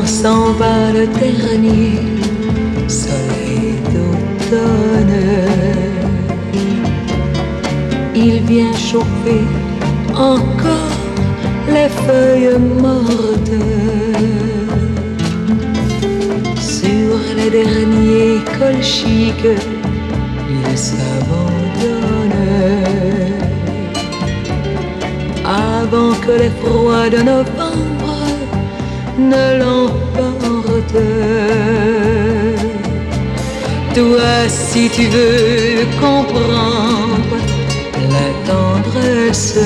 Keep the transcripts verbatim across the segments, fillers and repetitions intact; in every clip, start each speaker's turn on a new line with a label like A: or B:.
A: quand s'en va le dernier soleil d'automne. Il vient chauffer encore les feuilles mortes sur les derniers colchiques. Il s'abandonne avant que les froids de novembre ne l'emportent. Toi, si tu veux comprendre la tendresse,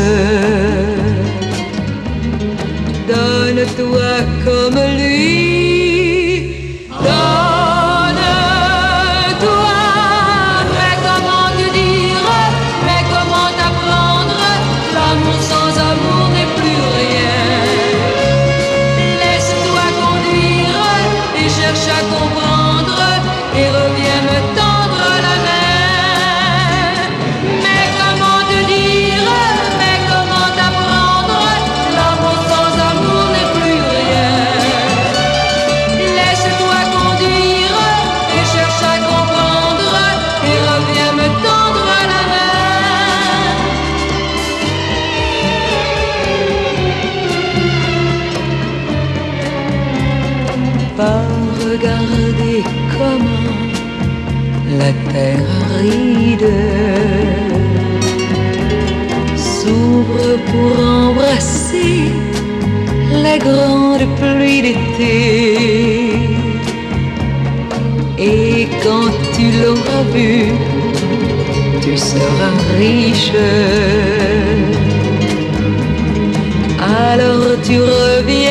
A: donne-toi comme lui. Donne-toi. Mais comment te dire, mais comment t'apprendre? L'amour sans amour n'est plus rien. Laisse-toi conduire et cherche à comprendre et reviens me tendre la main. Mais comment te dire, mais comment t'apprendre? L'amour sans amour n'est plus rien. Laisse-toi conduire et cherche à comprendre et reviens me tendre la main. Va regarder comment la terre aride s'ouvre pour embrasser les grandes pluies d'été. Et quand tu l'auras vu, tu seras riche. Alors tu reviens